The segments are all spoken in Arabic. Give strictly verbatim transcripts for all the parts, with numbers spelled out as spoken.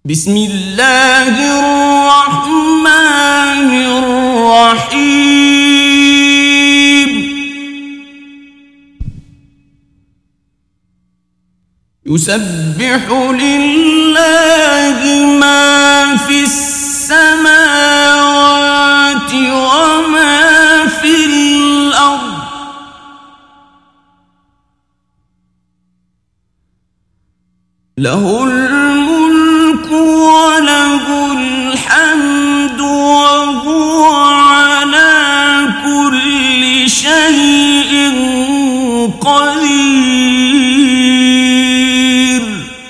بسم الله الرحمن الرحيم يسبح لله ما في السماوات وما في الأرض له الملك وله الحمد وهو على كل شيء قدير.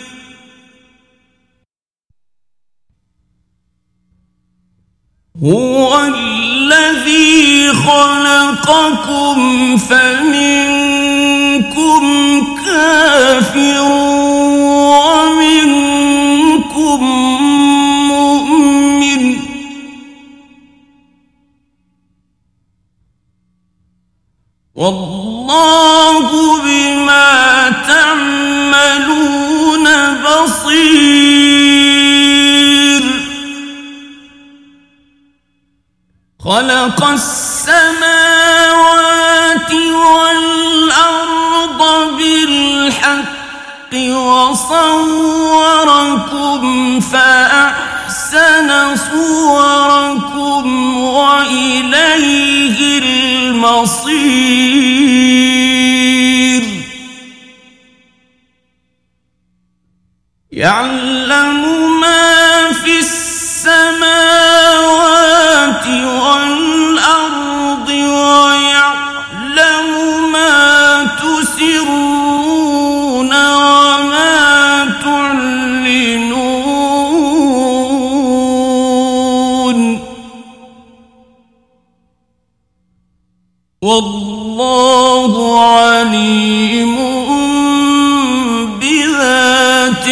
هو الذي خلقكم فمنكم كافر ومنكم مؤمن والله بما تعملون بصير. خلق السماوات والأرض بالحق وصوركم فأحسن صوركم وإليه المصير. يعلم ما في السماوات والأرض ويعلم ما تسرون وما تعلنون والله عليم بذات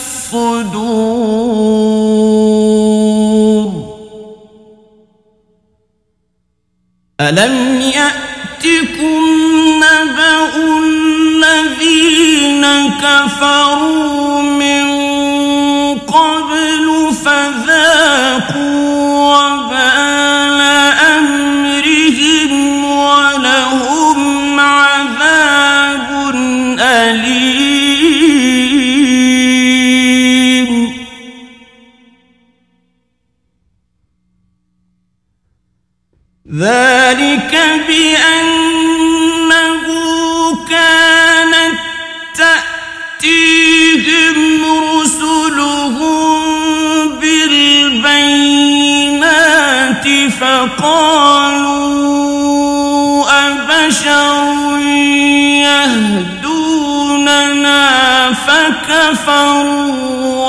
الصدور. ألم يأتكم نبأ الذين كفروا من قبل فذاقوا وبال أمرهم ولهم عذاب أليم. ذلك بأنه كانت تأتيهم رسلهم بالبينات فقالوا أبشر يهدوننا فكفروا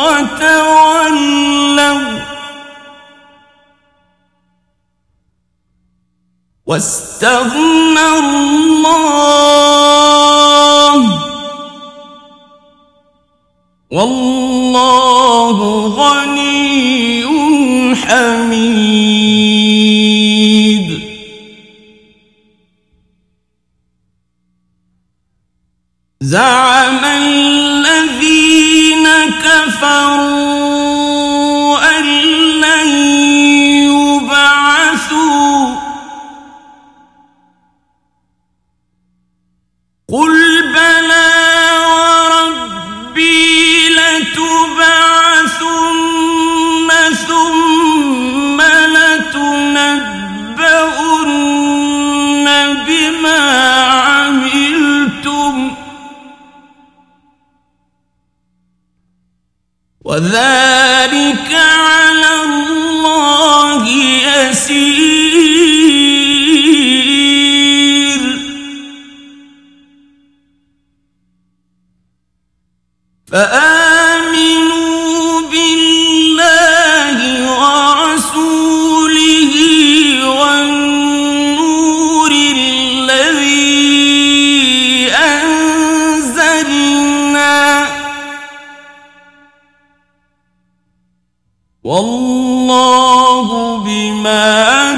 وتولوا واستغنى الله والله غني حميد. زعم الذين كفروا أن لن يبعثوا قل بلى وربي لتبعثن ثم لتنبؤن بما عملتم وذلك على الله يسير. فآمنوا بالله ورسوله والنور الذي أنزلنا والله بما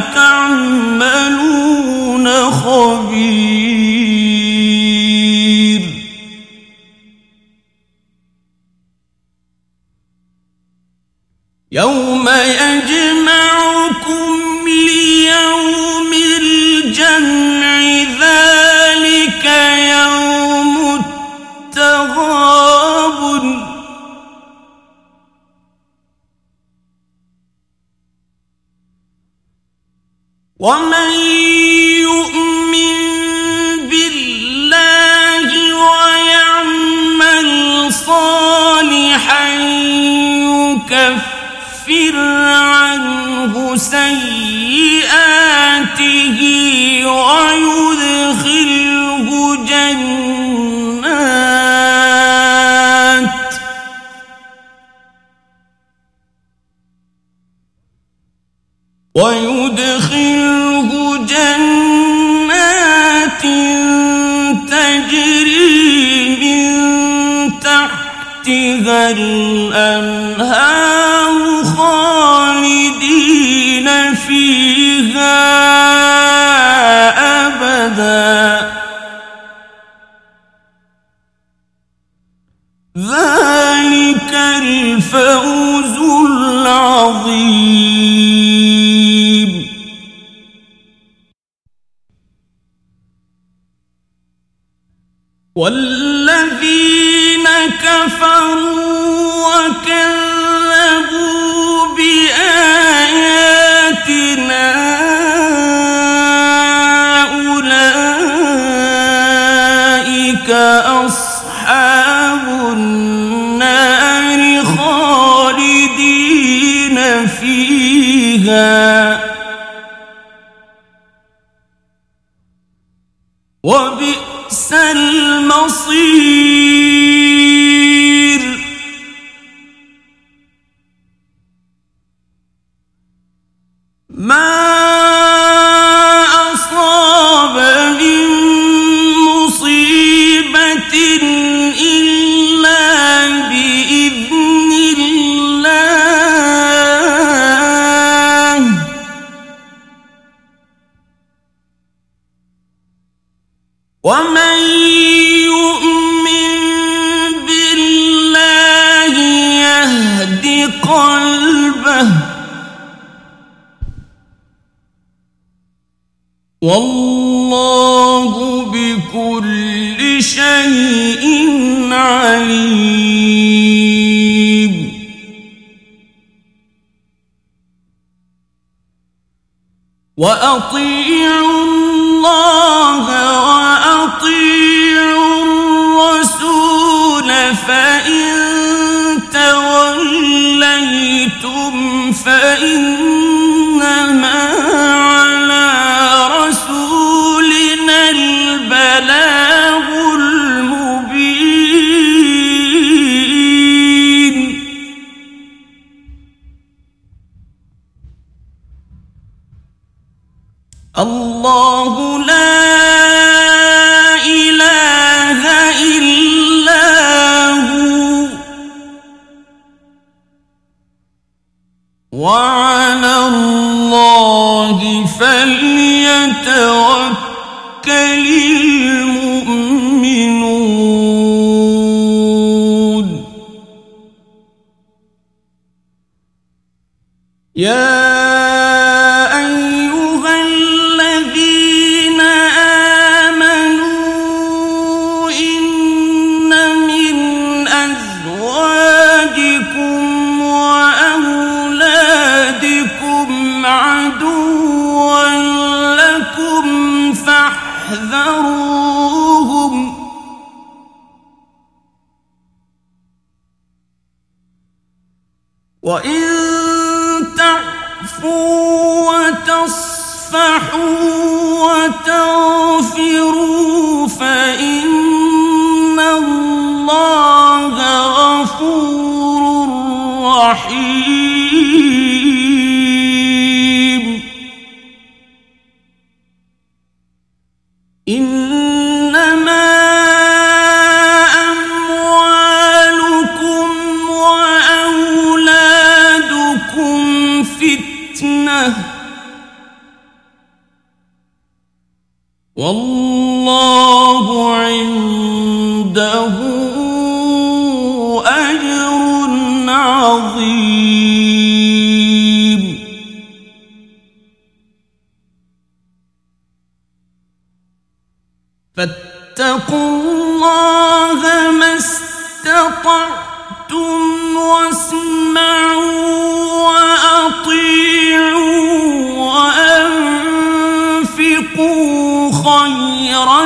تعملون خبير. يوم يجمعكم ليوم الجمع ذلك يوم التغابن ومن يؤمن بالله ويعمل صالحا يكفر عنه سيئاته ويدخله جنات ويدخله جنات تجري من تحتها الأنهار خالدين فيها أبدا ذلك الفوز العظيم. والذين كفروا وكذبوا بآياتنا أولئك أصحاب النار خالدين فيها وبئس المصير. ما أصاب من مصيبة إلا بإذن الله ومن يؤمن بالله يهد قلبه والله بكل شيء عليم. وأطيعوا الله وأطيعوا الرسول فإن توليتم فإنما على رسولنا البلاغ المبين. الله لا إله إلا هو وعلى الله فليتوكل المؤمنون. يا فاحذروهم وإن تعفوا وتصفحوا وتغفروا فإن الله غفور رحيم. إنما أموالكم وأولادكم فتنة والله عنده أجر عظيم. فاتقوا الله ما استطعتم واسمعوا وأطيعوا وأنفقوا خيرا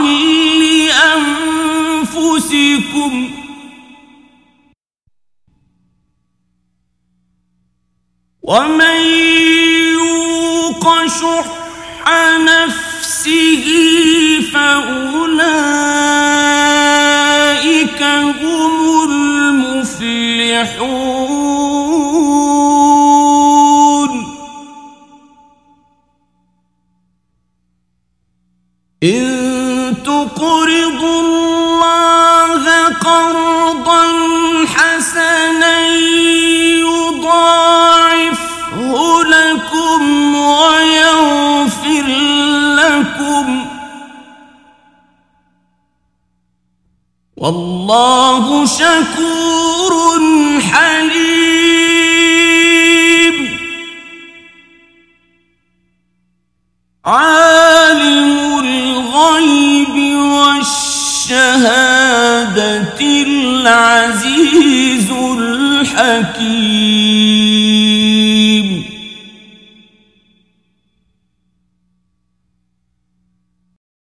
لأنفسكم ومن يوق شح نفسه فأولئك هم المفلحون إن تقرضوا الله قرضا حسنا يضاعفه لكم ويغفر لكم والله شكور حليم عالم الغيب والشهادة العزيز الحكيم